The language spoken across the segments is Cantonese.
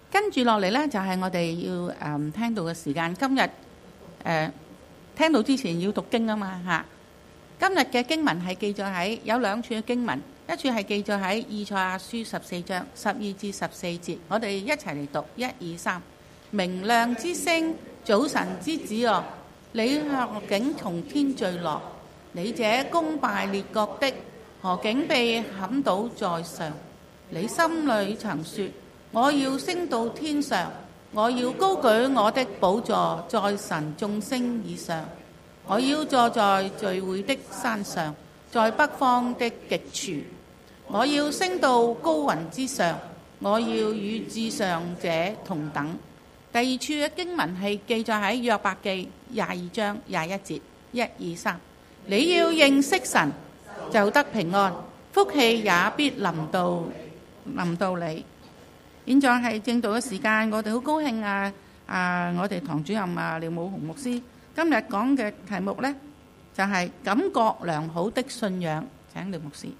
跟住落嚟呢，就係我哋要聽到嘅時間。今日聽到之前要讀經啊嘛嚇。今日嘅經文係記載喺有兩處嘅經文，一處係記載喺以賽亞書14章12至14節。我哋一齊嚟讀1、2、3。明亮之星，早晨之子哦，你何竟從天墜落？你這攻敗列國的，何竟被砍倒在上？你心裏曾說：我要升到天上，我要高舉我的寶座在神眾星以上，我要坐在聚會的山上，在北方的極處，我要升到高雲之上，我要與至上者同等。第二處嘅經文係記載喺約伯記22章21節1、2、3。你要認識神，就得平安，福氣也必臨到你。現在係正道嘅時間，我哋好高興我哋堂主任廖武雄牧師今日講嘅題目呢，就係感覺良好的信仰。請廖牧師。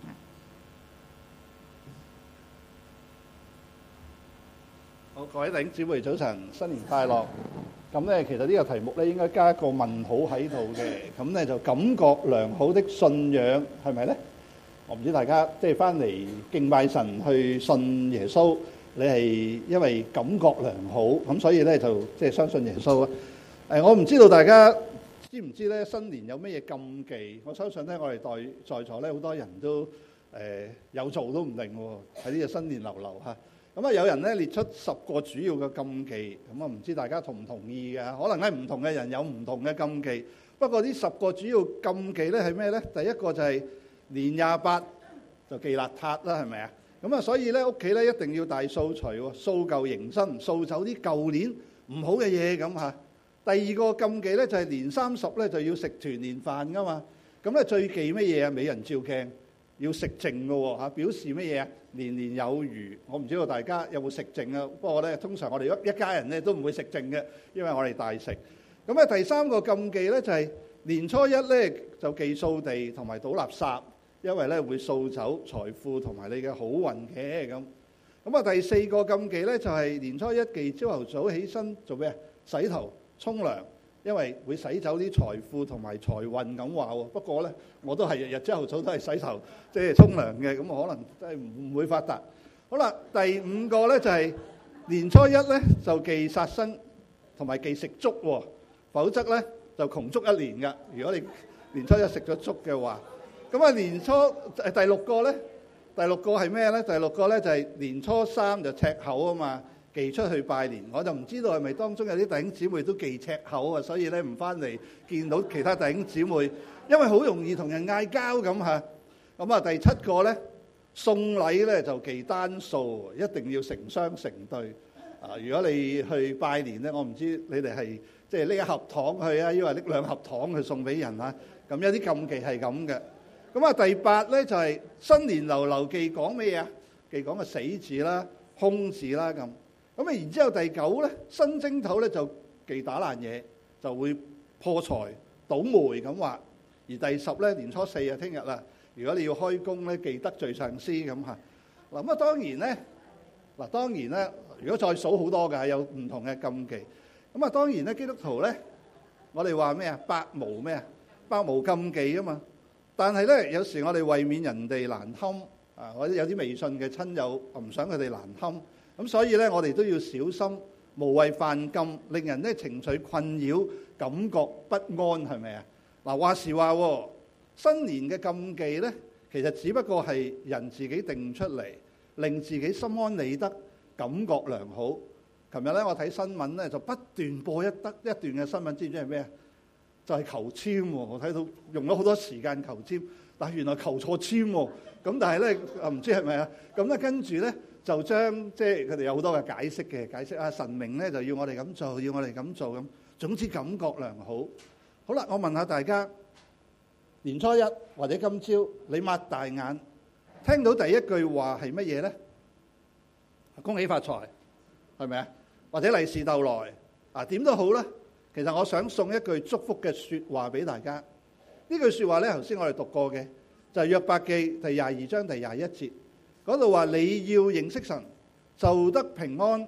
好，各位弟兄姊妹早晨，新年快樂。咁咧，其實呢個題目咧應該加一個問號喺度嘅。咁咧就感覺良好的信仰係咪咧？我唔知大家即係翻嚟敬拜神去信耶穌，你係因為感覺良好咁，所以咧就即係相信耶穌啊。我唔知道大家知唔知咧新年有咩嘢禁忌？我相信咧我哋在座咧好多人都有做都唔定喎，喺呢個新年流流嚇。咁啊，有人咧列出10個主要嘅禁忌，咁啊唔知大家同唔同意嘅？可能咧唔同嘅人有唔同嘅禁忌。不過呢10個主要禁忌咧係咩咧？第一個就係年28就忌邋遢啦，係咪啊？咁啊，所以咧屋企咧一定要大掃除喎，掃舊迎新，掃走啲舊年唔好嘅嘢咁嚇。第二個禁忌咧就係年30咧就要食團年飯噶嘛。咁咧最忌乜嘢啊？美人照鏡要食剩嘅喎嚇，表示乜嘢啊？年年有餘。我唔知道大家有冇食剩啊？不過咧，通常我哋一家人咧都唔會食剩嘅，因為我哋大食。咁啊，第三個禁忌咧就係年初一咧就忌掃地同埋倒垃圾，因為咧會掃走財富同埋你嘅好運嘅咁。咁啊，第四個禁忌咧就係年初一忌朝頭早起身做咩啊？洗頭沖涼，因為會洗走啲財富同埋財運咁話喎。不過咧，我都係日日朝頭早都係洗頭即係沖涼嘅，咁可能真係唔會發達。好啦，第5個咧就係年初一咧就忌殺生同埋忌食粥喎，否則咧就窮足一年㗎。如果你年初一食咗粥嘅話，咁啊第6個咧，第6個係咩咧？第6個咧就係年初3就赤口啊嘛。忌出去拜年，我就唔知道係咪當中有啲弟兄姊妹都忌赤口啊，所以咧唔翻嚟見到其他弟兄姊妹，因為好容易同人嗌交咁嚇。咁啊，第7個咧送禮咧就忌單數，一定要成雙成對。啊，如果你去拜年咧，我唔知你哋係即係拎一盒糖去啊，抑或拎2盒糖去送俾人啊。咁有啲禁忌係咁嘅。咁啊，第8咧就係新年流流忌講咩嘢啊？忌講個死字啦、空字啦咁。咁啊，然之後第9咧，新正頭咧就忌打爛嘢，就會破財倒霉咁話。而第10咧，年初4啊，聽日啦，如果你要開工咧，忌得罪上司咁嚇。嗱咁啊，當然咧，如果再數好多嘅，有唔同嘅禁忌。咁啊，當然咧，基督徒咧，我哋話咩啊？百無禁忌啊嘛。但係咧，有時我哋為免人哋難堪啊，或者有啲微信嘅親友唔想佢哋難堪。咁所以咧，我哋都要小心，無謂犯禁，令人咧情緒困擾，感覺不安，係咪啊？嗱，話時話喎，新年嘅禁忌咧，其實只不過係人自己定出嚟，令自己心安理得，感覺良好。琴日咧，我睇新聞咧，就不斷播一段嘅新聞，知唔知係咩啊？就係求籤喎，我睇到用咗好多時間求籤，但係原來求錯籤喎。咁但係咧，唔知係咪啊？咁咧跟住咧。就將即係佢哋有好多嘅解釋啊，神明咧就要我哋咁做，要我哋咁做咁。總之感覺良好。好啦，我問下大家，年初一或者今朝你擘大眼聽到第一句話係乜嘢咧？恭喜發財，係咪啊？或者利是逗來啊？點都好啦。其實我想送一句祝福嘅説話俾大家。呢句説話咧，頭先我哋讀過嘅就係約伯記第22章第21節。嗰度話你要認識神，就得平安，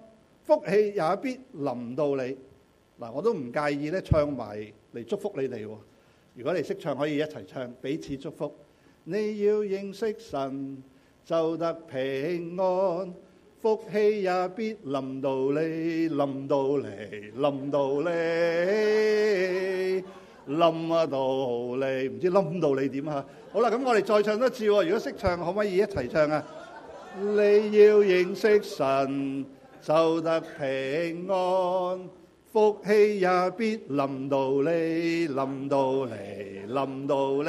福氣也必臨到你。嗱，我都唔介意咧唱埋嚟祝福你哋喎。如果你識唱，可以一齊唱，彼此祝福。你要認識神，就得平安，福氣也必臨到你，臨到你，臨到你，臨到你，唔知臨到你點啊？好啦，咁我哋再唱多次喎。如果識唱，可唔可以一齊唱啊？你要認識神，就得平安，福氣也必臨到你，臨到你，臨到你，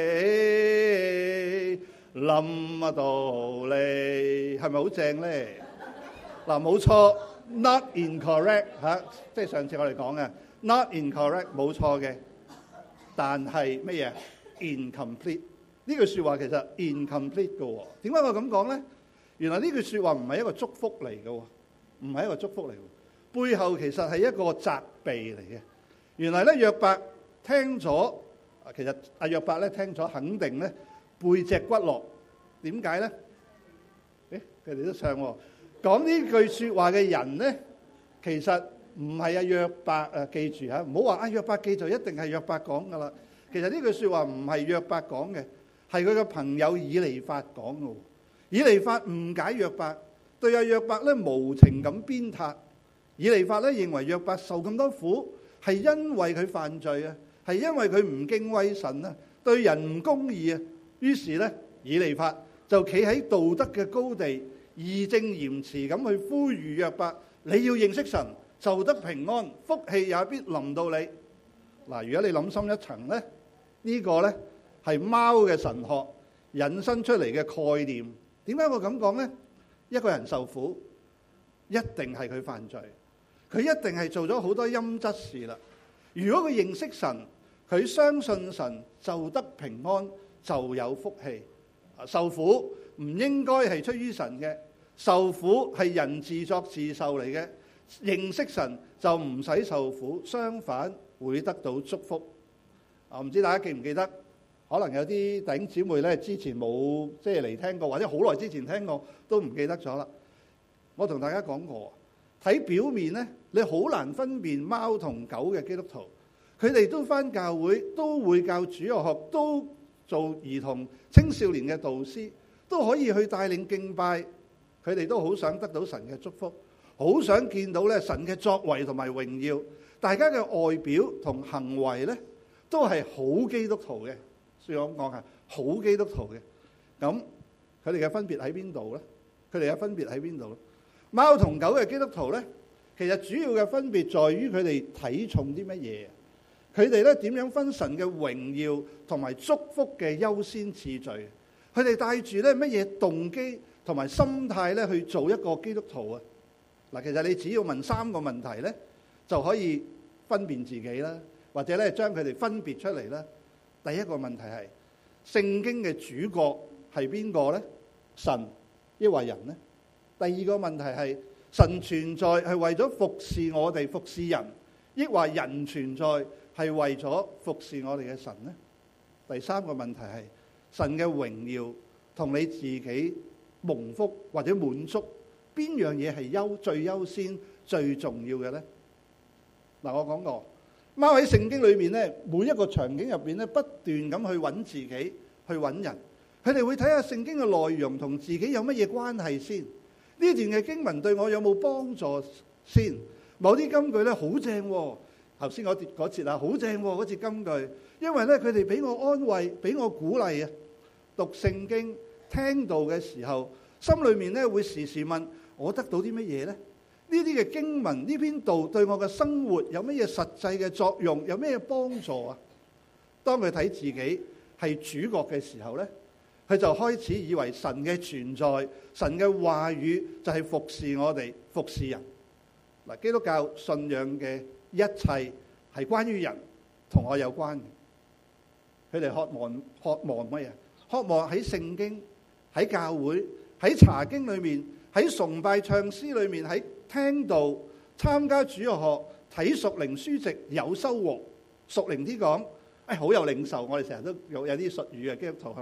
臨到你，係咪好正咧？嗱，冇錯 ，not incorrect 嚇，即係上次我哋講嘅 not incorrect 冇錯嘅，但係乜嘢 incomplete？ 呢句説話其實 incomplete 嘅喎。點解我咁講咧？原來呢句説話唔係一個祝福嚟嘅喎，唔係一個祝福嚟嘅，背後其實係一個責備嚟嘅。原來咧約伯聽咗，其實阿約伯咧聽咗肯定咧背脊骨落。點解咧？佢哋都唱喎。講呢句説話嘅人咧，其實唔係阿約伯啊，記住嚇，唔好話阿約伯記就一定係約伯講噶啦。其實呢句説話唔係約伯講嘅，係佢嘅朋友以利法講嘅。以利法誤解約伯，對阿約伯咧無情咁鞭撻。以利法咧認為約伯受咁多苦係因為佢犯罪啊，係因為佢唔敬畏神啊，對人唔公義啊。於是咧，以利法就企喺道德嘅高地，義正嚴詞咁去呼籲約伯：你要認識神，就得平安，福氣也必臨到你。嗱，如果你諗深一層咧，呢個咧係貓嘅神學引申出嚟嘅概念。點解我咁講呢？一個人受苦，一定係佢犯罪，佢一定係做咗好多陰質事啦。如果佢認識神，佢相信神，就得平安，就有福氣。受苦唔應該係出於神嘅，受苦係人自作自受嚟嘅。認識神就唔使受苦，相反會得到祝福。唔知大家記唔記得？可能有啲弟兄姊妹咧，之前冇即係嚟聽過，或者好耐之前聽過都唔記得咗啦。我同大家講過，睇表面咧，你好難分辨貓同狗嘅基督徒，佢哋都返教會，都會教主日學，都做兒童青少年嘅導師，都可以去帶領敬拜，佢哋都好想得到神嘅祝福，好想見到咧神嘅作為同埋榮耀。大家嘅外表同行為咧，都係好基督徒嘅。所以我講係好基督徒嘅，咁佢哋嘅分別喺邊度咧？佢哋嘅分別喺邊度咧？貓同狗嘅基督徒咧，其實主要嘅分別在於佢哋睇重啲乜嘢？佢哋咧點樣分神嘅榮耀同埋祝福嘅優先次序？佢哋帶住咧乜嘢動機同埋心態咧去做一個基督徒啊？嗱，其實你只要問3個問題咧，就可以分辨自己啦，或者咧將佢哋分別出嚟啦。第一個問題係聖經嘅主角係邊個呢？神抑或人呢？第二個問題係神存在係為咗服侍我哋，服侍人，抑或人存在係為咗服侍我哋嘅神呢？第三個問題係神嘅榮耀同你自己蒙福或者滿足，邊樣嘢係最優先最重要嘅呢？嗱，我講過。貓喺聖經裏面咧，每一個場景入邊咧，不斷咁去揾自己，去揾人。佢哋會睇下聖經嘅內容同自己有乜嘢關係先。呢段嘅經文對我有冇幫助先？某啲金句咧好正喎，頭先嗰節啊好正喎，嗰節金句，因為咧佢哋俾我安慰，俾我鼓勵啊。讀聖經聽道嘅時候，心裏面咧會時時問：我得到啲乜嘢咧？呢啲嘅經文，呢篇道對我嘅生活有乜嘢實際嘅作用，有咩幫助啊？當佢睇自己係主角嘅時候咧，佢就開始以為神嘅存在、神嘅話語就係服侍我哋、服侍人。嗱，基督教信仰嘅一切係關於人，同我有關嘅。佢哋渴望乜嘢？渴望喺聖經、喺教會、喺查經裏面、喺崇拜唱詩裏面、喺聽道、參加主日學、睇屬靈書籍有收穫。屬靈啲講，好有領受。我哋成日都有啲術語嘅基督徒係咪？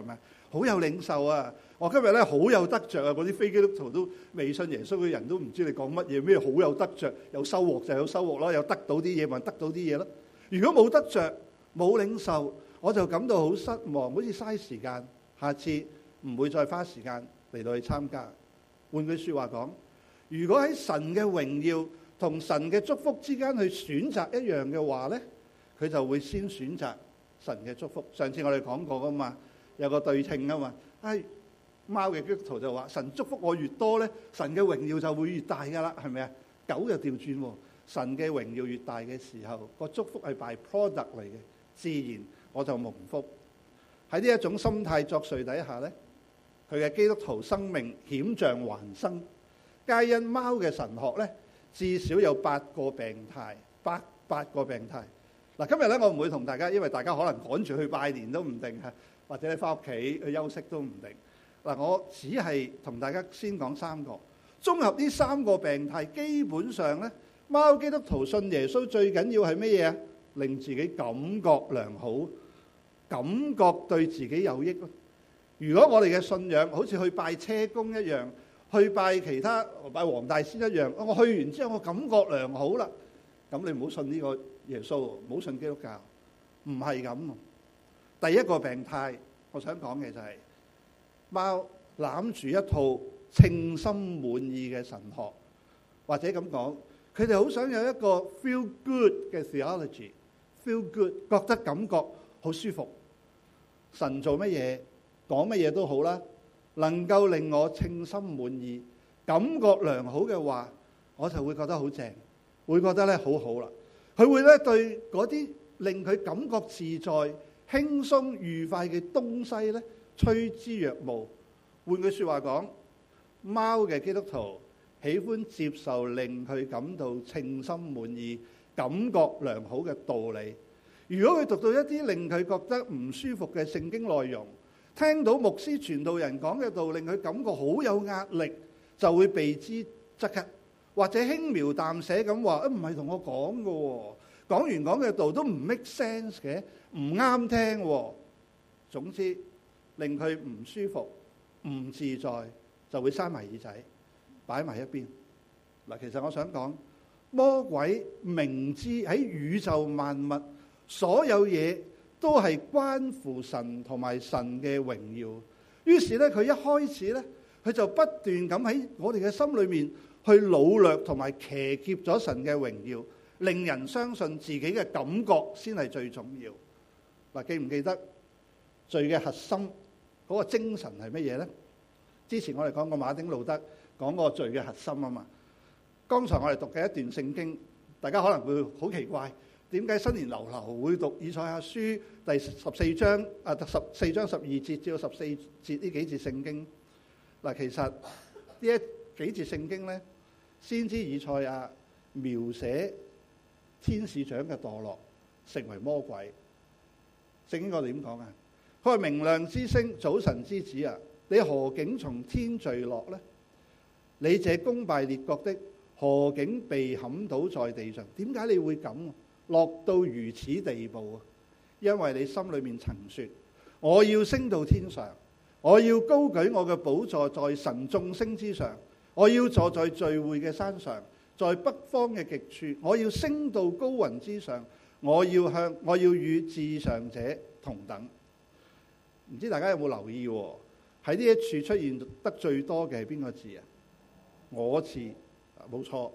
好有領受啊！我今日咧好有得着啊！嗰啲非基督徒都未信耶穌嘅人都唔知你講乜嘢，咩好有得着，有收穫就有收穫咯，有得到啲嘢咪得到啲嘢咯。如果冇得着冇領受，我就感到好失望，好似嘥時間，下次唔會再花時間嚟到去參加。換句説話講，如果喺神嘅榮耀同神嘅祝福之間去選擇一樣嘅話咧，佢就會先選擇神嘅祝福。上次我哋講過噶嘛，有個對稱啊嘛。貓嘅基督徒就話：神祝福我越多咧，神嘅榮耀就會越大噶啦，係咪啊？狗就調轉喎，神嘅榮耀越大嘅時候，個祝福係 by product 嚟嘅，自然我就蒙福。喺呢一種心態作祟底下咧，佢嘅基督徒生命險象環生，皆因貓嘅神學咧，至少有8個病態，八個病態。嗱，今日咧我唔會同大家，因為大家可能趕住去拜年都唔定嚇，或者你翻屋企去休息都唔定。嗱，我只係同大家先講3個，綜合呢3個病態，基本上咧，貓基督徒信耶穌最緊要係乜嘢啊？令自己感覺良好，感覺對自己有益咯。如果我哋嘅信仰好似去拜車公一樣，去拜其他拜黃大仙一樣，我去完之後我感覺良好啦，咁你唔好信呢個耶穌，唔好信基督教，唔係咁。第一個病態，我想講嘅就係貓攬住一套稱心滿意嘅神學，或者咁講，佢哋好想有一個 feel good 嘅 theology，feel good 覺得感覺好舒服，神做乜嘢講乜嘢都好啦，能夠令我稱心滿意、感覺良好嘅話，我就會覺得好正，會覺得咧好好啦。佢會咧對嗰啲令佢感覺自在、輕鬆、愉快嘅東西咧趨之若鶩。換句説話講，貓嘅基督徒喜歡接受令佢感到稱心滿意、感覺良好嘅道理。如果佢讀到一啲令佢覺得唔舒服嘅聖經內容，聽到牧師傳道人講嘅道令佢感覺好有壓力，就會避之則吉，或者輕描淡寫咁話：唔係同我講嘅喎，講完講嘅道都唔 make sense 嘅，唔啱聽喎。總之令佢唔舒服、唔自在，就會閂埋耳仔，擺埋一邊。嗱，其實我想講，魔鬼明知喺宇宙萬物所有嘢都係關乎神同埋神嘅榮耀，於是咧佢一開始咧，佢就不斷咁喺我哋嘅心裏面去擄掠同埋騎劫咗神嘅榮耀，令人相信自己嘅感覺先係最重要。嗱，記唔記得罪嘅核心嗰個精神係乜嘢咧？之前我哋講過馬丁路德講過罪嘅核心啊嘛。剛才我哋讀嘅一段聖經，大家可能會好奇怪，點解新年流流會讀以賽亞書第14章14章12節至到14節呢幾節聖經？嗱，其實呢一幾節聖經咧，先知以賽亞描寫天使長嘅墮落，成為魔鬼。聖經我哋點講啊？佢話：明亮之星，早晨之子啊，你何竟從天墜落呢？你這攻敗列國的，何竟被砍倒在地上？點解你會咁落到如此地步啊？因為你心裏面曾說：我要升到天上，我要高舉我嘅寶座在神眾星之上，我要坐在聚會嘅山上，在北方嘅極處，我要升到高雲之上，我要與至上者同等。唔知大家有冇留意喎？喺呢一處出現得最多嘅係邊個字啊？我字，冇錯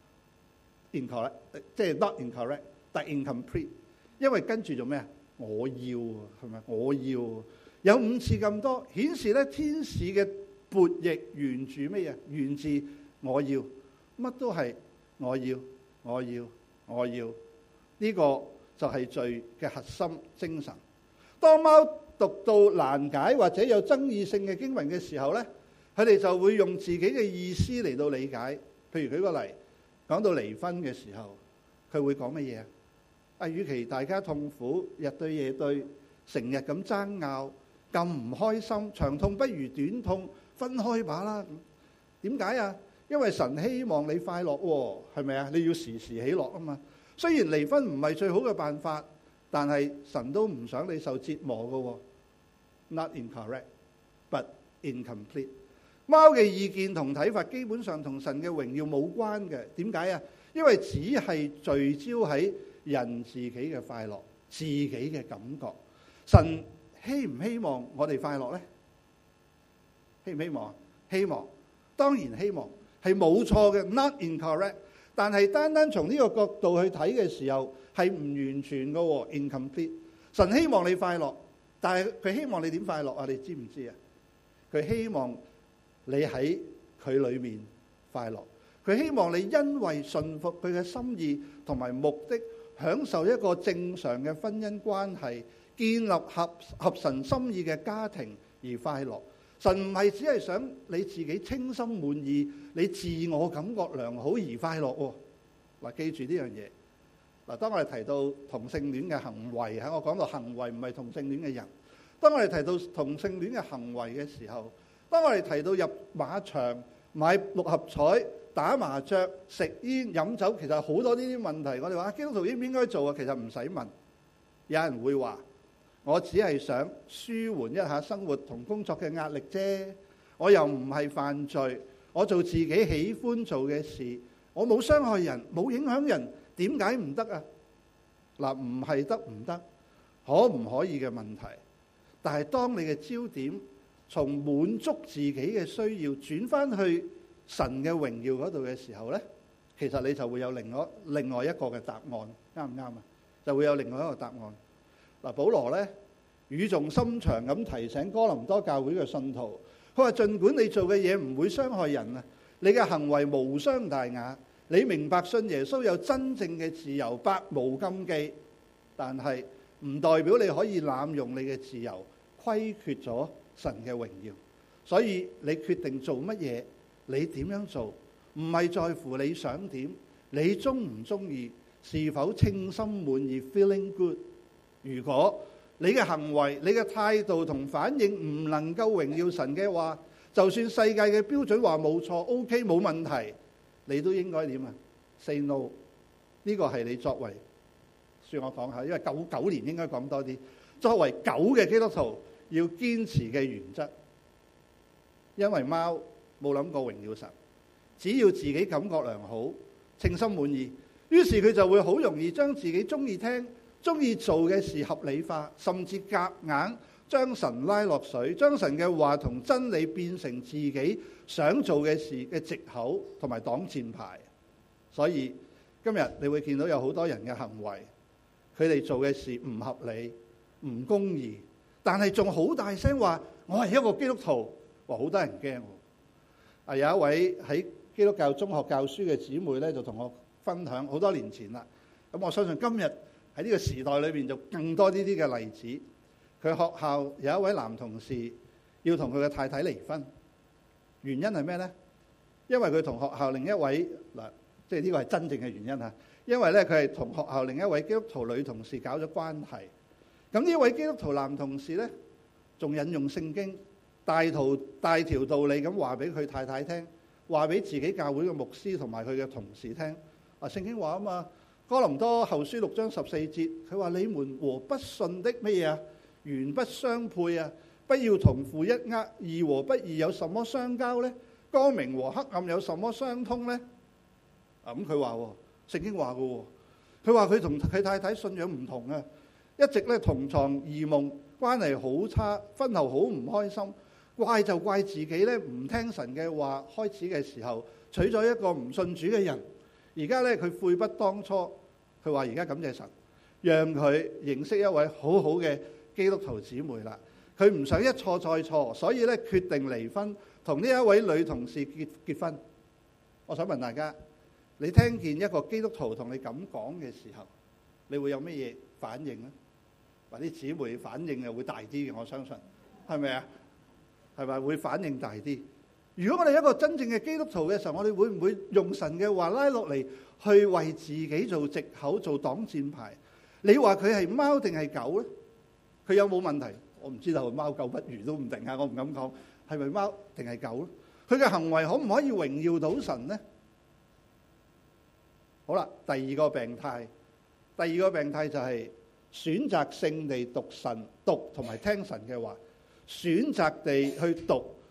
，incorrect， 即係 not incorrect， 但 incomplete。因為跟住做咩啊？我要係咪？我要有5次咁多，顯示咧天使嘅悖逆源自咩嘢？源自我要，乜都係我要，我要，我要。呢個就係罪嘅核心精神。當貓讀到難解或者有爭議性嘅經文嘅時候咧，佢哋就會用自己嘅意思嚟到理解。譬如舉個例，講到離婚嘅時候，佢會講乜嘢啊？與其大家痛苦，日對夜對，成日咁爭拗，咁唔開心，長痛不如短痛，分開吧啦。點解啊？因為神希望你快樂喎，係咪啊？你要時時喜樂啊嘛。雖然離婚唔係最好嘅辦法，但係神都唔想你受折磨㗎喎。Not incorrect， incomplete。貓嘅意見同睇法基本上同神嘅榮耀冇關嘅。點解啊？因為只係聚焦喺人自己嘅快樂、自己嘅感覺。神希唔希望我哋快樂呢？希唔希望？希望，當然希望，係冇錯嘅 ，not incorrect。但係單單從呢個角度去睇嘅時候，係唔完全嘅 ，incomplete。神希望你快樂，但係佢希望你點快樂啊？你知唔知啊？佢希望你喺佢裏面快樂，佢希望你因為順服佢嘅心意同埋目的，享受一個正常嘅婚姻關係，建立合神心意嘅家庭而快樂。神唔係只係想你自己稱心滿意，你自我感覺良好而快樂喎。嗱，記住呢樣嘢。嗱，當我哋提到同性戀嘅行為，喺我講到行為唔係同性戀嘅人。當我哋提到同性戀嘅行為嘅時候，當我哋提到入馬場買六合彩、打麻雀、食煙、飲酒，其實好多呢啲問題。我哋話基督徒應唔應該做啊？其實唔使問。有人會話：我只係想舒緩一下生活同工作嘅壓力啫。我又唔係犯罪，我做自己喜歡做嘅事，我冇傷害人，冇影響人，點解唔得啊？嗱，唔係得唔得，可唔可以嘅問題。但係當你嘅焦點從滿足自己嘅需要轉翻去神嘅榮耀嗰度嘅時候呢，其實你就會有另外一個嘅答案，啱唔啱啊？就會有另外一個答案。嗱，保羅呢語重心長咁提醒哥林多教會嘅信徒，佢話儘管你做嘅嘢唔會傷害人啊，你嘅行為無傷大雅，你明白信耶穌有真正嘅自由，百無禁忌，但係唔代表你可以濫用你嘅自由，虧缺咗神嘅榮耀。所以你決定做乜嘢，你點樣做，唔係在乎你想點，你中唔中意，是否稱心滿意 feeling good。如果你嘅行為、你嘅態度同反應唔能夠榮耀神嘅話，就算世界嘅標準話冇錯 OK 冇問題，你都應該點啊 ？Say no。呢個係你作為，算我講下，因為九年應該講多啲。作為狗嘅基督徒要堅持嘅原則，因為貓冇諗過榮耀神，只要自己感覺良好、稱心滿意，於是佢就會好容易將自己中意聽、中意做嘅事合理化，甚至夾硬將神拉落水，將神嘅話同真理變成自己想做嘅事嘅藉口同埋擋箭牌。所以今日你會見到有好多人嘅行為，佢哋做嘅事唔合理、唔公義，但係仲好大聲話我係一個基督徒，話好多人驚。有一位喺基督教中學教書嘅姊妹咧，就同我分享好多年前啦。咁我相信今日喺呢個時代裏邊就更多呢啲嘅例子。佢學校有一位男同事要同佢嘅太太離婚，原因係咩呢？因為佢同學校另一位即係呢個係真正嘅原因嚇。因為咧佢係同學校另一位基督徒女同事搞咗關係。咁呢位基督徒男同事咧，仲引用聖經大條道理咁話俾佢太太聽，話俾自己教會嘅牧師同埋佢嘅同事聽。聖經話啊嘛，哥林多後書6章14節，佢話你們和不信的乜嘢啊，原不相配啊，不要同負一軛，義和不義有什麼相交呢？光明和黑暗有什麼相通呢？咁佢話聖經話嘅，佢話佢同佢太太信仰唔同啊，一直咧同床異夢，關係好差，婚後好唔開心，怪就怪自己咧唔聽神嘅話，開始嘅時候娶咗一個唔信主嘅人，而家咧佢悔不當初，佢話而家感謝神，讓佢認識一位好好嘅基督徒姊妹啦。佢唔想一錯再錯，所以咧決定離婚，同呢一位女同事結婚。我想問大家，你聽見一個基督徒同你咁講嘅時候，你會有乜嘢反應呢？或啲姊妹反應又會大啲嘅，我相信，係咪啊？係咪會反應大啲？如果我哋一個真正嘅基督徒嘅時候，我哋會唔會用神嘅話拉落嚟，去為自己做藉口、做擋箭牌？你話佢係貓定係狗呢？佢有冇問題？我唔知道，貓狗不如都唔定啊！我唔敢講係咪貓定係狗呢？佢嘅行為可唔可以榮耀到神呢？好啦，第二個病態就係選擇性地讀同埋聽神嘅話，選擇地去讀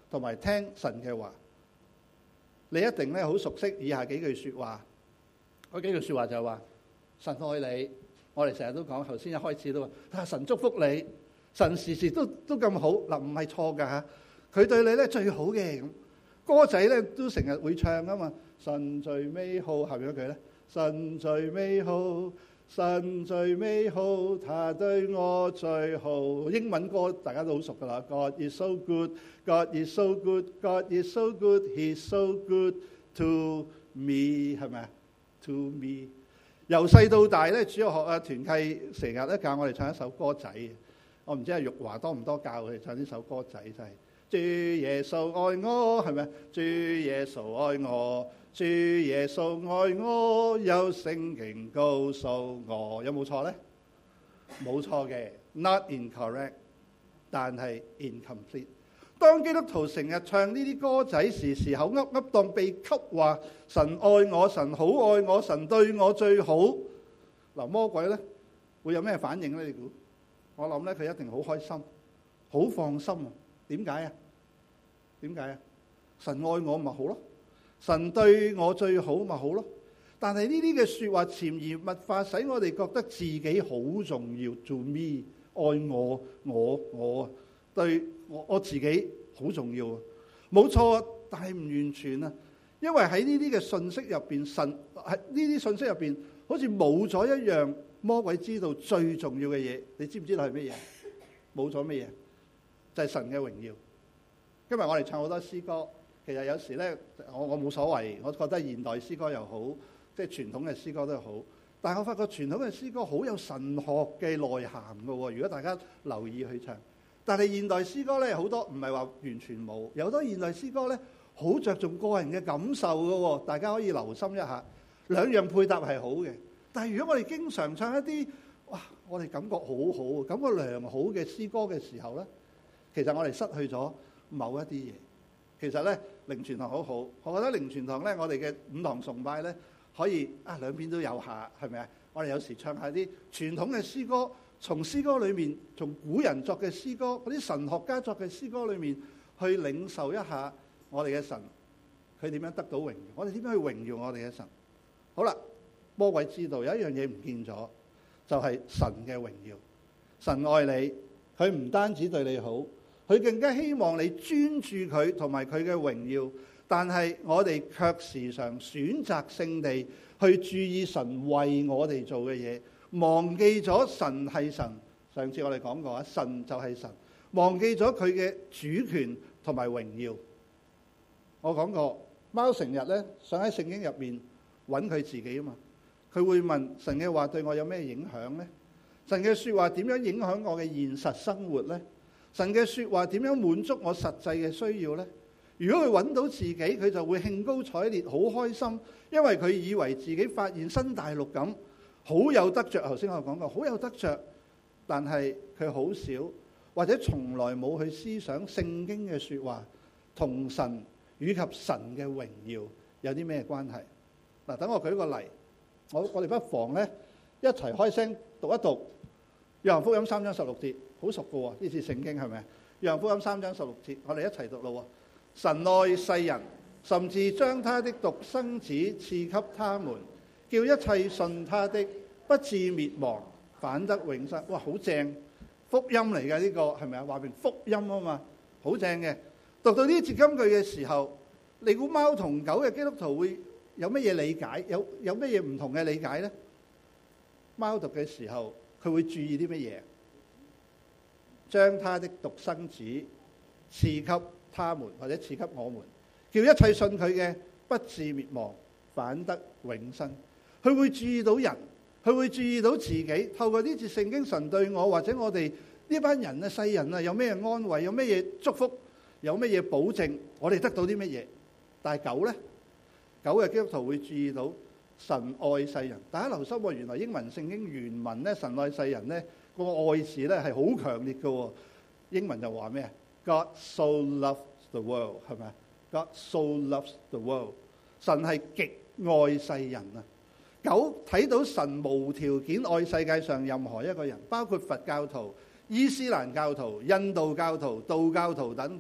同埋聽神嘅話。你一定咧好熟悉以下幾句説話。嗰幾句説話就係話神愛你，我哋成日都講，頭先一開始都話神祝福你，神時時都咁好嗱，唔係錯㗎嚇，佢對你咧最好嘅咁。歌仔咧都成日會唱啊嘛，神最美好，下邊嗰句咧，神最美好，神最美好，他對我最好。英文歌大家都好熟㗎啦 ，God is so good, God is so good, God is so good, He's so good to me， 係咪啊 ？To me。由細到大咧，主日學啊團契成日咧教我哋唱一首歌仔。我唔知阿玉華多唔多教佢哋唱呢首歌仔，真係。主耶穌愛我，係咪？主耶穌愛我，主耶穌愛我，有聖經告訴我，有冇錯咧？冇錯嘅 ，not incorrect， 但係 incomplete。當基督徒成日唱呢啲歌仔時，時口噏噏當秘笈話神愛我，神好愛我，神對我最好。嗱，魔鬼咧會有咩反應咧？你估？我諗咧佢一定好開心，好放心啊！點解啊？點解啊？神愛我咪好咯，神對我最好咪好咯。但係呢啲嘅説話潛移默化，使我哋覺得自己好重要。To me，愛我對我自己好重要啊！冇錯啊，但係唔完全啊，因為喺呢啲嘅信息入邊，神喺呢啲信息入邊，好似冇咗一樣魔鬼知道最重要嘅嘢。你知唔知道係乜嘢？冇咗乜嘢？就係神嘅榮耀。今日我哋唱好多詩歌，其實有時咧，我冇所謂，我覺得現代詩歌又好，即係傳統嘅詩歌都好。但係我發覺傳統嘅詩歌好有神學嘅內涵㗎喎。如果大家留意去唱，但係現代詩歌咧好多唔係話完全冇，有好多現代詩歌咧好着重個人嘅感受㗎喎。大家可以留心一下，兩樣配搭係好嘅。但係如果我哋經常唱一啲哇，我哋感覺好好、感覺良好嘅詩歌嘅時候咧，其實我哋失去咗某一啲嘢。其實咧，靈傳堂好好，我覺得靈傳堂咧，我哋嘅五堂崇拜咧，可以兩邊都有下，係咪啊？我哋有時唱下啲傳統嘅詩歌，從詩歌裏面，從古人作嘅詩歌，嗰啲神學家作嘅詩歌裏面，去領受一下我哋嘅神，佢點樣得到榮耀，我哋點樣去榮耀我哋嘅神。好啦，魔鬼知道有一樣嘢唔見咗，就係神嘅榮耀。神愛你，佢唔單止對你好，佢更加希望你專注佢同埋佢嘅榮耀。但係我哋卻時常選擇性地去注意神為我哋做嘅嘢，忘記咗神係神。上次我哋講過啊，神就係神，忘記咗佢嘅主權同埋榮耀。我講過，貓成日咧想喺聖經入面揾佢自己啊嘛，佢會問神嘅話對我有咩影響呢？神嘅說話點樣影響我嘅現實生活呢？神嘅說話點樣滿足我實際嘅需要呢？如果佢揾到自己，佢就會興高采烈，好開心，因為佢以為自己發現新大陸咁，好有得着。頭先我講過，好有得着，但係佢好少或者從來冇去思想聖經嘅說話同神以及神嘅榮耀有啲咩關係。嗱，等我舉個例，我哋不妨咧一齊開聲讀一讀約翰福音3章16節，好熟噶喎，呢次聖經係咪？約翰福音3章16節，我哋一齊讀咯。神愛世人，甚至將他的獨生子賜給他們，叫一切信他的不至滅亡，反得永生。哇，好正，福音嚟嘅呢個係咪啊？話明福音啊嘛，好正嘅。讀到呢節金句嘅時候，你估貓同狗嘅基督徒會有乜嘢理解？有乜嘢唔同嘅理解呢？貓讀嘅時候，佢會注意啲乜嘢？將他的獨生子賜給他們，或者賜給我們，叫一切信佢嘅不至滅亡，反得永生。佢會注意到人，佢會注意到自己。透過呢節聖經，神對我或者我哋呢班人啊、世人啊，有咩安慰，有咩嘢祝福，有咩嘢保證，我哋得到啲乜嘢？但係狗呢？狗嘅基督徒會注意到神愛世人。大家留心喎，原來英文聖經原文咧，神愛世人咧，個愛字咧係好強烈嘅。英文就話咩啊？ God so loves the world， 係咪啊？ God so loves the world， 神係極愛世人啊！狗睇到神無條件愛世界上任何一個人，包括佛教徒、伊斯蘭教徒、印度教徒、道教徒等等。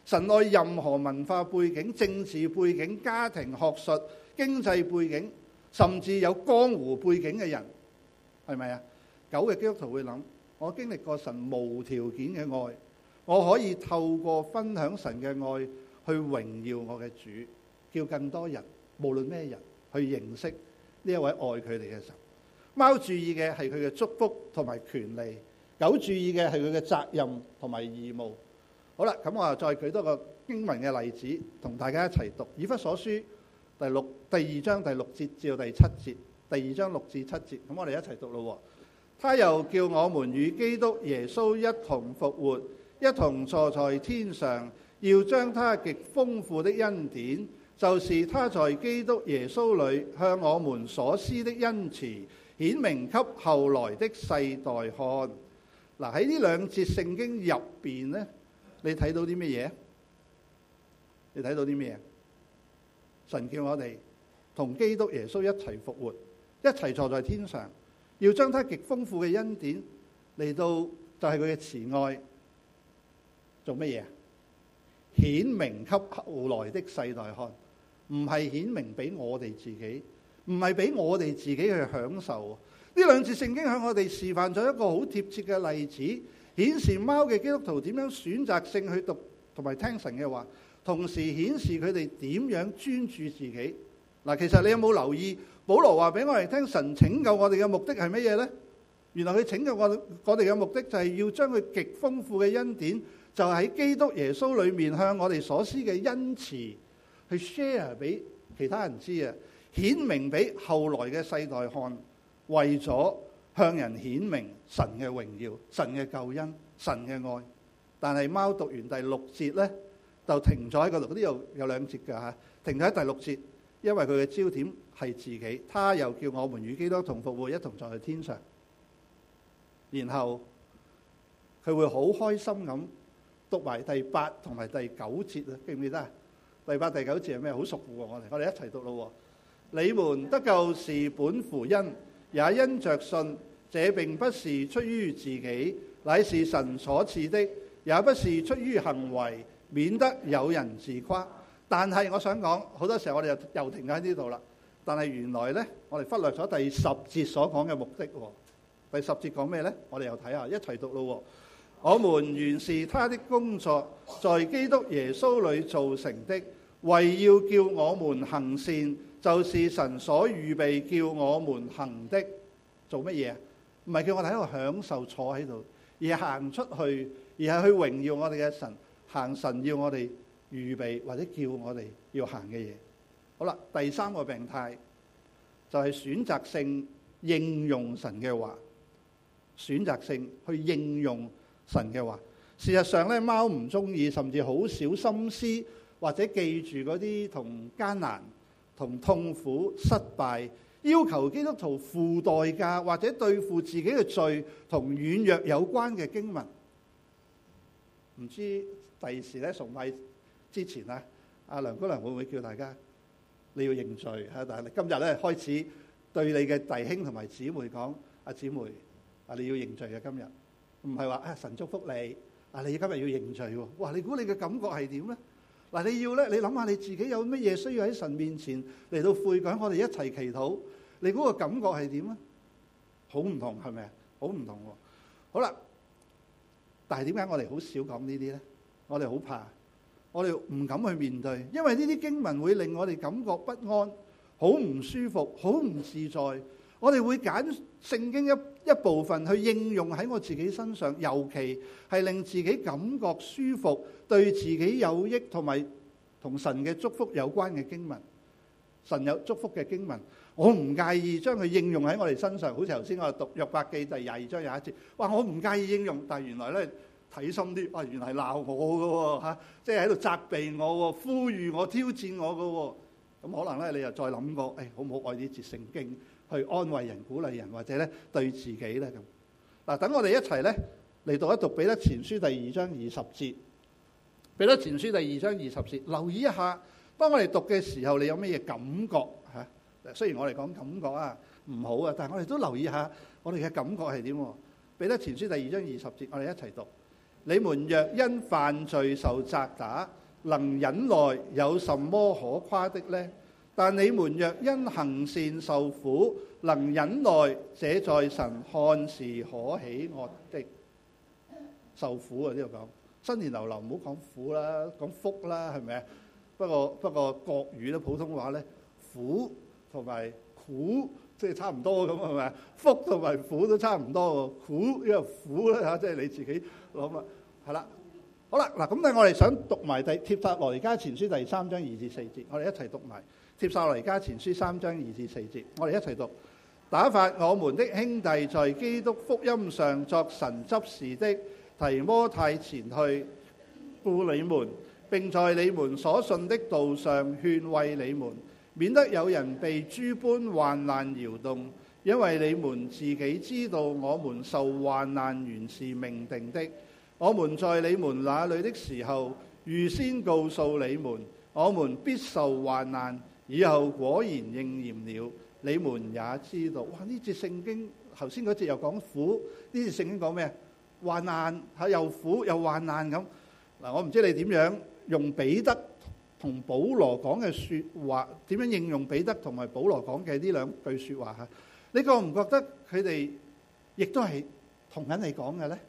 神愛任何文化背景、政治背景、家庭、學術、經濟背景，甚至有江湖背景嘅人，係咪啊？舊嘅基督徒會諗：我經歷過神無條件嘅愛，我可以透過分享神嘅愛去榮耀我嘅主，叫更多人，無論咩人，去認識呢一位愛佢哋嘅神。貓注意嘅係佢嘅祝福同埋權利，狗注意嘅係佢嘅責任同埋義務。好啦，咁我再舉多個經文嘅例子，同大家一齊讀《以弗所書》第二章第6節至到第7節，第2章6至7節。咁我哋一齊讀咯。他又叫我們與基督耶穌一同復活，一同坐在天上，要將他極豐富的恩典，就是他在基督耶穌裏向我們所施的恩慈，顯明給後來的世代看。嗱，喺呢兩節聖經入邊呢，你睇到啲乜嘢？你睇到啲咩？神叫我哋同基督耶穌一齊復活，一齊坐在天上，要將他極豐富嘅恩典嚟到，就係佢嘅慈愛，做乜嘢？顯明給後來的世代看，唔係顯明俾我哋自己，唔係俾我哋自己去享受。呢兩節聖經向我哋示範咗一個好貼切嘅例子，顯示貓嘅基督徒點樣選擇性去讀同埋聽神嘅話，同時顯示佢哋點樣專注自己。嗱，其實你有冇留意保羅話俾我哋聽，神拯救我哋嘅目的係乜嘢呢？原來佢拯救我哋嘅目的就係要將佢極豐富嘅恩典，就喺基督耶穌裏面向我哋所施嘅恩慈去 share 俾其他人知啊，顯明俾後來嘅世代看，為咗向人顯明神嘅榮耀、神嘅救恩、神嘅愛。但係貓讀完第6節呢，就停咗喺嗰度。呢度有2節㗎嚇，停咗喺第6節，因為佢嘅焦點係自己。他又叫我們與基督同復活，一同坐在天上。然後佢會好開心咁讀埋第8同埋第9節啊，記唔記得啊？第8、第9節係咩？好熟嘅喎，我哋一齊讀咯。你們得救是本乎恩，也因着信。這並不是出於自己，乃是神所賜的，也不是出於行為，免得有人自誇。但係我想講，好多時候我哋又停喺呢度啦。但係原來呢，我哋忽略咗第10節所講嘅目的。第10節講咩呢？我哋又睇下，一齊讀咯。我們原是他的工作，在基督耶穌裏造成的，為要叫我們行善，就是神所預備叫我們行的。做乜嘢？唔係叫我哋喺度享受坐喺度，而係行出去，而係去榮耀我哋嘅神，行神要我哋預備或者叫我哋要行嘅嘢。好啦，第3個病態就係選擇性應用神嘅話，選擇性去應用神嘅話。事實上咧，貓唔中意，甚至好少心思或者記住嗰啲同艱難、同痛苦、失敗，要求基督徒付代價或者對付自己嘅罪同軟弱有關嘅經文。唔知第時咧崇拜之前啊，阿梁姑娘會唔會叫大家你要認罪嚇？但係今日咧開始對你嘅弟兄同埋姊妹講，阿姊妹啊，你要認罪嘅今日，唔係話啊神祝福你啊，你今日要認罪喎。哇！你估你嘅感覺係點咧？嗱，你要咧，你諗下你自己有乜嘢需要喺神面前嚟到悔改，我哋一齊祈禱。你估個感覺係點咧？好唔同係咪啊？好唔同喎。好啦，但係點解我哋好少講呢啲咧？我哋好怕，我哋唔敢去面對，因為呢啲經文會令我哋感覺不安，好唔舒服，好唔自在。我哋會揀聖經一部分去應用喺我自己身上，尤其係令自己感覺舒服、對自己有益同埋同神嘅祝福有關嘅經文。神有祝福嘅經文，我唔介意將佢應用喺我哋身上。好似頭先我讀約伯記第22章21節，哇！我唔介意應用，但係原來咧睇深啲，原來鬧我嘅喎，即係喺度責備我喎，呼籲我、挑戰我嘅喎。咁可能咧你又再諗過，好唔好愛呢節聖經去安慰人、鼓勵人，或者咧對自己咧咁。嗱，等我哋一齊咧嚟讀一讀彼得前書第2章20節。彼得前書第2章20節，留意一下。當我哋讀嘅時候，你有咩嘢感覺嚇？雖然我哋講感覺啊唔好啊，但係我哋都留意下我哋嘅感覺係點。彼得前書第2章20節，我哋一齊讀。 你們若因犯罪受責打，能忍耐，有什麼可誇的呢？但你們若因行善受苦，能忍耐，這在神看是可喜悅的。受苦啊，呢度講新年流流唔好講苦啦，講福啦，係咪啊？不過國語咧，普通話咧，苦同埋苦即係差唔多咁，係咪啊？福同埋苦都差唔多喎，苦因為苦咧嚇，即係你自己諗啊，係啦。好啦，嗱咁咧，我哋想讀埋帖撒羅尼迦前書第3章2至4節，我哋一齊讀埋帖撒羅尼迦前書3章2至4節，我哋一齊讀。打發我們的兄弟在基督福音上作神執事的提摩太前去顧你們，並在你們所信的道上勸慰你們，免得有人被諸般患難搖動，因為你們自己知道我們受患難原是命定的。我們在你們那裏的時候，預先告訴你們，我們必受患難，以後果然應驗了。你們也知道，哇！呢節聖經頭先嗰節又講苦，呢節聖經講咩啊？患難嚇，又苦又患難咁。嗱，我唔知你點樣用彼得同保羅講嘅説話，點樣應用彼得同埋保羅講嘅呢兩句説話嚇？你覺唔覺得佢哋亦都係同緊你講嘅咧？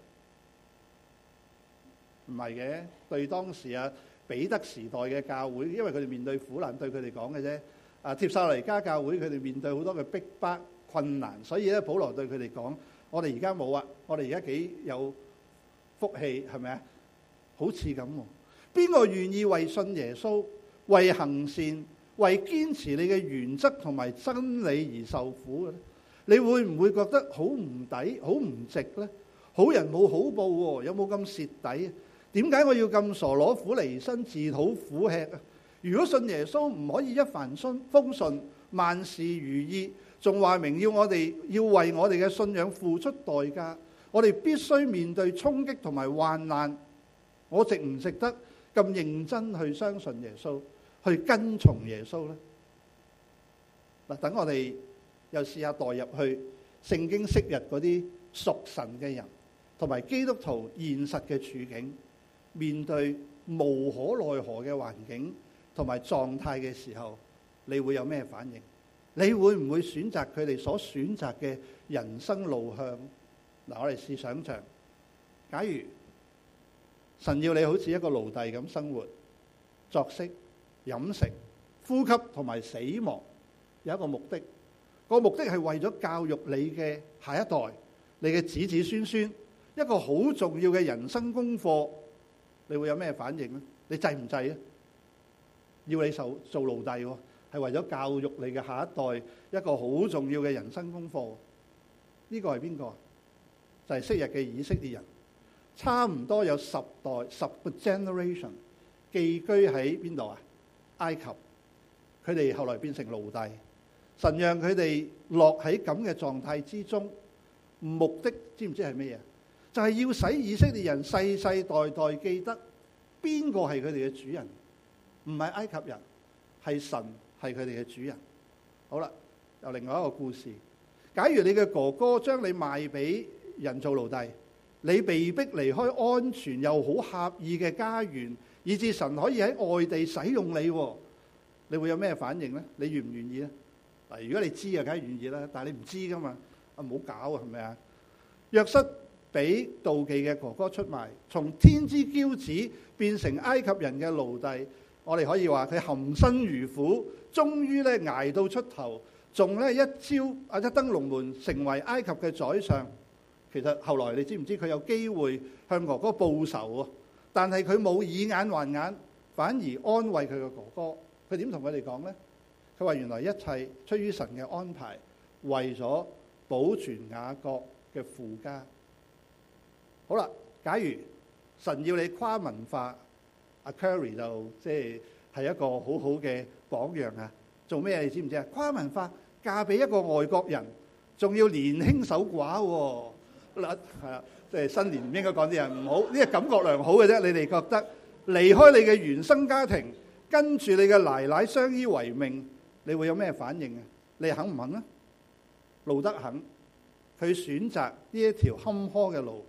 唔係嘅，對當時啊彼得時代嘅教會，因為佢哋面對苦難，對佢哋講嘅啫。帖撒羅尼迦教會佢哋面對好多嘅逼迫困難，所以咧保羅對佢哋講：我哋而家冇啊，我哋而家幾有福氣，係咪啊？好似咁喎，邊個願意為信耶穌、為行善、為堅持你嘅原則同埋真理而受苦嘅咧？你會唔會覺得好唔抵、好唔值咧？好人冇好報喎，有冇咁蝕底啊？點解我要咁傻攞苦離身、自討苦吃啊？如果信耶穌唔可以一帆風順、萬事如意，仲話明要我哋要為我哋嘅信仰付出代價，我哋必須面對衝擊同埋患難。我值唔值得咁認真去相信耶穌、去跟從耶穌呢？嗱，等我哋又試下代入去聖經昔日嗰啲屬神嘅人，同埋基督徒現實嘅處境，面對無可奈何嘅環境同埋狀態嘅時候，你會有咩反應？你會唔會選擇佢哋所選擇嘅人生路向？嗱，我哋試想像，假如神要你好似一個奴隸咁生活、作息、飲食、呼吸同埋死亡，有一個目的，個目的係為咗教育你嘅下一代、你嘅子子孫孫，一個好重要嘅人生功課，你會有咩反應呢？你制唔制啊？要你做奴隸喎，係為咗教育你嘅下一代一個好重要嘅人生功課。呢個係邊個？就係昔日嘅以色列人，差唔多有10個 generation 寄居喺邊度啊？埃及。佢哋後來變成奴隸，神讓佢哋落喺咁嘅狀態之中，目的知唔知係咩嘢？就係要使以色列人世世代代記得邊個係佢哋嘅主人。唔係埃及人，係神係佢哋嘅主人。好啦，又另外一個故事。假如你嘅哥哥將你賣俾人做奴隸，你被逼離開安全又好狹義嘅家園，以致神可以喺外地使用你，你會有咩反應呢？你願唔願意呢？嗱，如果你知啊，梗係願意啦。但係你唔知噶嘛，唔好搞啊，係咪啊？約瑟俾妒忌嘅哥哥出賣，從天之驕子變成埃及人嘅奴隸。我哋可以話佢含辛茹苦，終於咧捱到出頭，仲咧一登龍門成為埃及嘅宰相。其實後來你知唔知佢有機會向哥哥報仇喎？但係佢冇以眼還眼，反而安慰佢嘅哥哥。佢點同佢哋講呢？佢話原來一切出於神嘅安排，為咗保存雅各嘅父家。好啦，假如神要你跨文化，阿 Curry 就即係一個好好嘅榜樣啊！做咩你知唔知啊？跨文化嫁俾一個外國人，仲要年輕守寡喎。嗱，係啦，即係新年唔應該講啲人唔好，呢個感覺良好嘅啫。你哋覺得離開你嘅原生家庭，跟住你嘅奶奶相依為命，你會有咩反應啊？你肯唔肯啊？路德肯，佢選擇呢一條坎坷嘅路，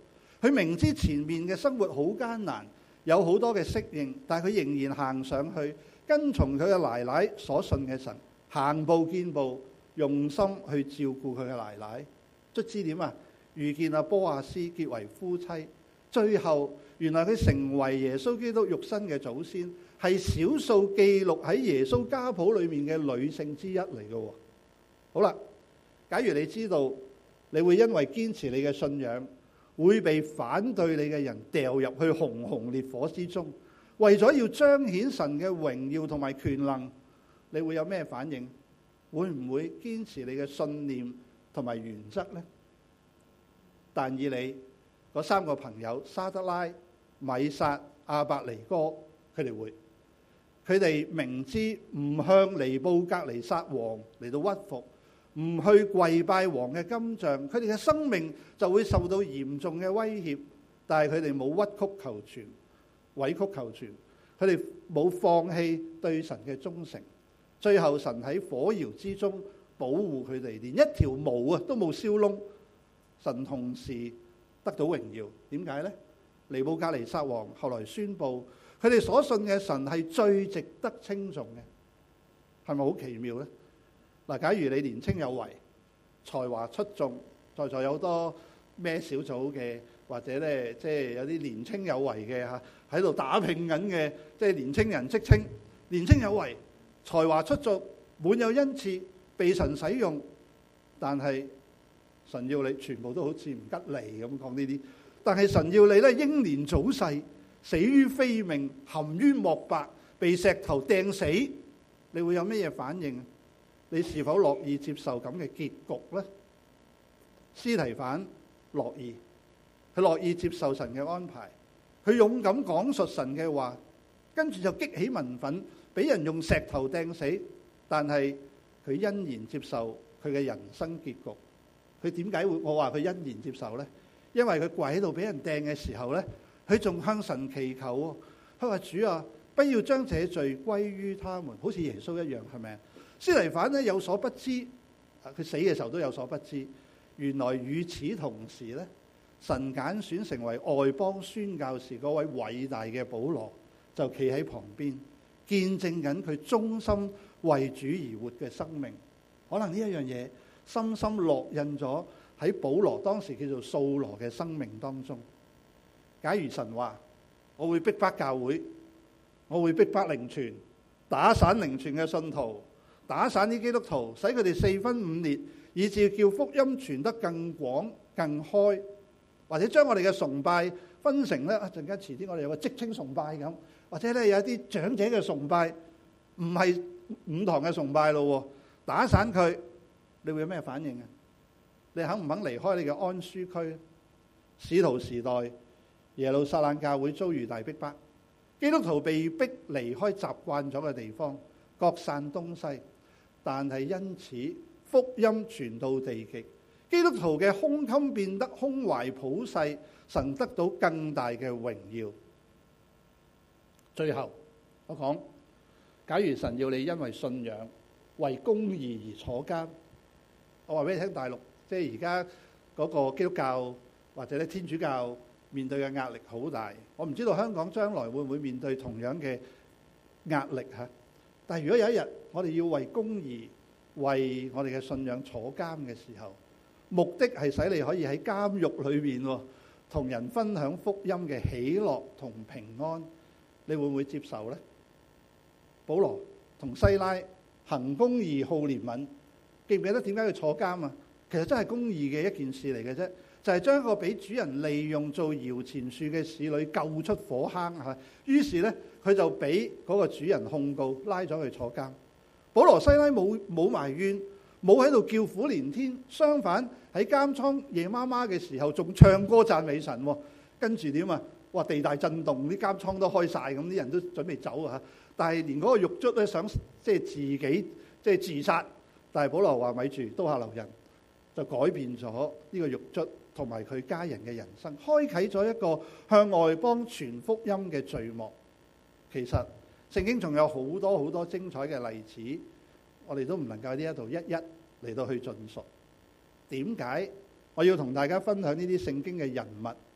佢明知前面嘅生活好艱難，有好多嘅適應，但係佢仍然行上去，跟從佢嘅奶奶所信嘅神，行步見步，用心去照顧佢嘅奶奶。卒之點啊？遇見阿波亞斯，結為夫妻。最後原來佢成為耶穌基督肉身嘅祖先，係少數記錄喺耶穌家譜裏面嘅女性之一嚟嘅。好啦，假如你知道你會因為堅持你嘅信仰，會被反對你嘅人掉入去熊熊烈火之中，為咗要彰顯神嘅榮耀同埋權能，你會有咩反應？會唔會堅持你嘅信念同埋原則呢？但以理嗰三個朋友沙得拉、米煞、亞伯尼哥，佢哋會，佢哋明知唔向尼布甲尼撒王嚟到屈服，唔去跪拜王嘅金像，佢哋嘅生命就會受到嚴重嘅威脅。但係佢哋冇屈曲求全、委曲求全，佢哋冇放棄對神嘅忠誠。最後神喺火窯之中保護佢哋，連一條毛都冇燒窿。神同時得到榮耀，點解呢？尼布甲尼撒王後來宣布，佢哋所信嘅神係最值得稱頌嘅，係咪好奇妙呢？嗱，假如你年青有為、才華出眾，在座有好多咩小組嘅，或者咧即係有啲年青有為嘅嚇，喺度打拼緊嘅，即係年青人職稱，年青有為、才華出眾、滿有恩賜，被神使用，但係神要你全部都好似唔吉利咁講呢啲，但係神要你咧英年早逝，死於非命，陷於莫白，被石頭掟死，你會有咩嘢反應？你是否樂意接受咁嘅結局呢？司提反樂意，佢樂意接受神嘅安排，佢勇敢講述神嘅話，跟住就激起民憤，俾人用石頭掟死，但係佢欣然接受佢嘅人生結局。佢點解會我話佢欣然接受呢？因為佢跪喺度俾人掟嘅時候呢，佢仲向神祈求，佢話主啊，不要將這罪歸於他們，好似耶穌一樣，係咪啊？司提反呢有所不知，佢死嘅時候都有所不知，原來與此同時呢，神揀選成為外邦宣教士嗰位偉大嘅保羅，就企喺旁邊見證緊佢忠心為主而活嘅生命。可能呢一樣嘢深深烙印咗喺保羅當時叫做掃羅嘅生命當中。假如神話我會逼迫教會，我會逼迫靈傳，打散靈傳嘅信徒，打散啲基督徒，使佢哋四分五裂，以致叫福音傳得更廣更開，或者將我哋嘅崇拜分成咧，陣間遲啲我哋有個職稱崇拜咁，或者咧有啲長者嘅崇拜，唔係五堂嘅崇拜咯，打散佢，你會有咩反應啊？你肯唔肯離開你嘅安舒區？使徒時代耶路撒冷教會遭遇大逼迫，基督徒被逼離開習慣咗嘅地方，各散東西。但係因此福音傳到地極，基督徒嘅胸襟變得胸懷普世，神得到更大嘅榮耀。最後我講，假如神要你因為信仰為公義而坐監，我話俾你聽，大陸即係而家嗰個基督教或者咧天主教面對嘅壓力好大。我唔知道香港將來會唔會面對同樣嘅壓力嚇。但係如果有一日我哋要為公義、為我哋嘅信仰坐監嘅時候，目的係使你可以喺監獄裏邊同人分享福音嘅喜樂同平安，你會唔會接受呢？保羅同西拉行公義、好憐憫，記唔記得點解佢坐監啊？其實真係公義嘅一件事嚟嘅啫，就係將一個俾主人利用做搖錢樹嘅使女救出火坑嚇。於是咧，佢就俾嗰個主人控告，拉咗佢坐監。保羅西拉冇埋怨，冇喺度叫苦連天，相反喺監倉夜媽媽嘅時候仲唱歌讚美神。跟住點啊？哇！地大震動，啲監倉都開晒，咁啲人都準備走啊！但係連嗰個獄卒咧想即係自己即係自殺，但係保羅話咪住，刀下留人，就改變咗呢個獄卒同埋佢家人嘅人生，開啟咗一個向外邦傳福音嘅序幕。其實聖經仲有好多好多精彩嘅例子，我哋都唔能夠喺呢一度一一嚟到去盡述。點解我要同大家分享呢啲聖經嘅人物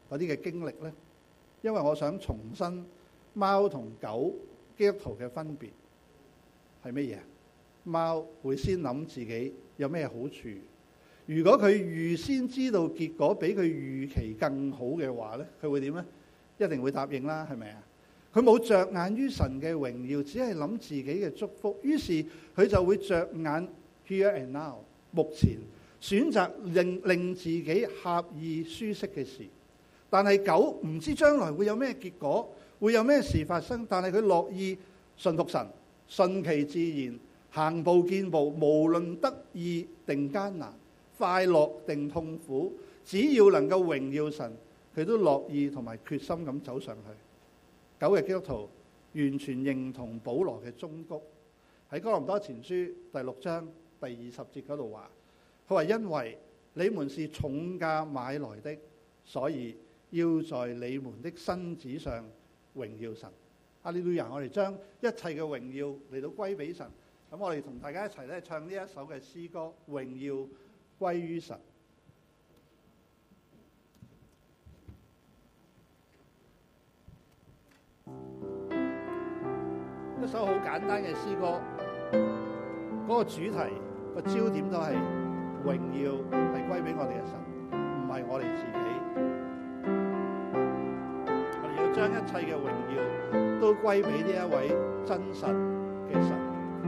嗰啲嘅經歷呢？因為我想重申貓同狗基督徒嘅分別係乜嘢？貓會先諗自己有咩好處，如果佢預先知道結果比佢預期更好嘅話呢，佢會點呢？一定會答應啦，係咪啊？佢冇着眼於神嘅榮耀，只係諗自己嘅祝福，於是佢就會着眼 here and now， 目前選擇令自己合意舒適嘅事。但係狗唔知將來會有咩結果，會有咩事發生，但係佢樂意順服神，順其自然，行步見步，無論得意定艱難，快樂定痛苦，只要能夠榮耀神，佢都樂意同埋決心咁走上去。狗嘅基督徒完全認同保羅嘅忠告，喺哥林多前書第6章第20節嗰度話，佢話因為你們是重價買來的，所以要在你們的身子上榮耀神。哈利路亞！我哋將一切嘅榮耀嚟到歸俾神。咁我哋同大家一齊咧唱呢一首嘅詩歌，榮耀歸於神。一首好簡單嘅詩歌，嗰個主題個焦點都係榮耀係歸俾我哋嘅神，唔係我哋自己。我哋要將一切嘅榮耀都歸俾呢一位真實嘅神。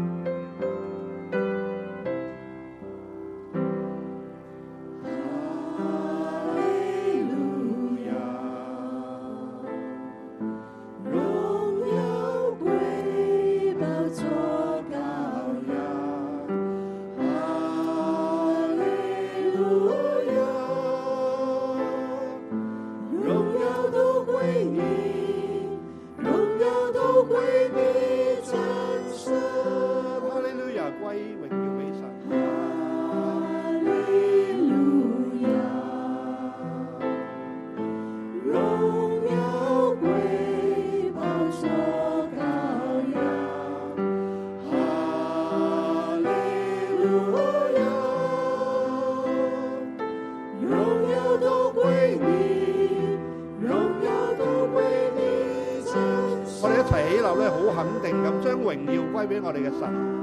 俾我哋嘅神。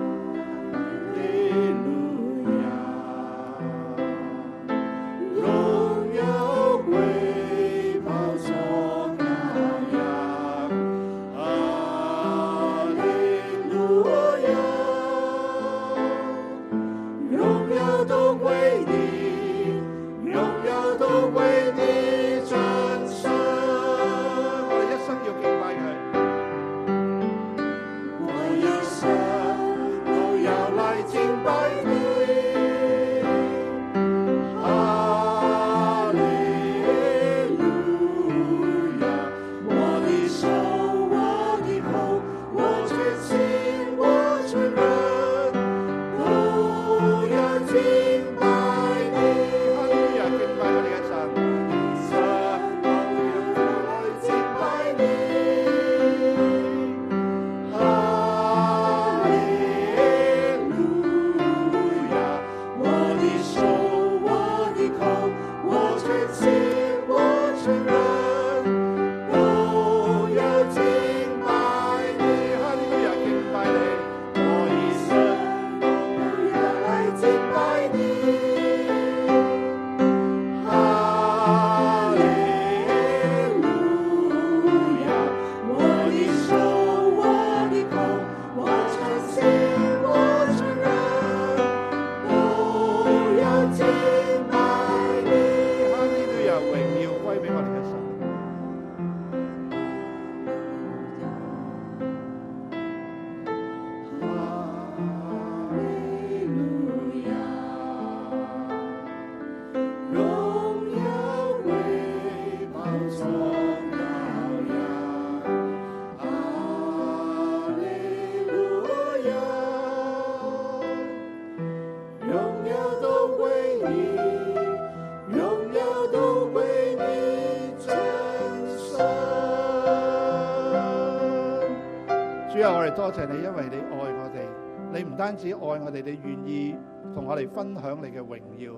多謝你，因為你愛我哋，你唔單止愛我哋，你願意同我哋分享你嘅榮耀，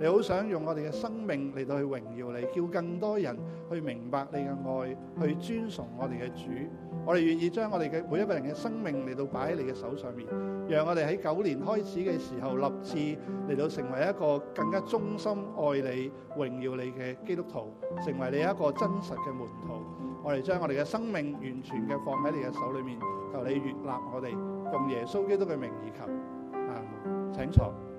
你好想用我哋嘅生命嚟到去榮耀你，叫更多人去明白你嘅愛，去尊崇我哋嘅主。我哋願意將我哋嘅每一個人嘅生命嚟到擺喺你嘅手上面，讓我哋喺9年開始嘅時候立志嚟到成為一個更加忠心愛你、榮耀你嘅基督徒，成為你一個真實嘅門徒。我哋將我哋嘅生命完全嘅放喺你嘅手裏面，求你悅納我哋，用耶穌基督嘅名義求。阿們。請坐。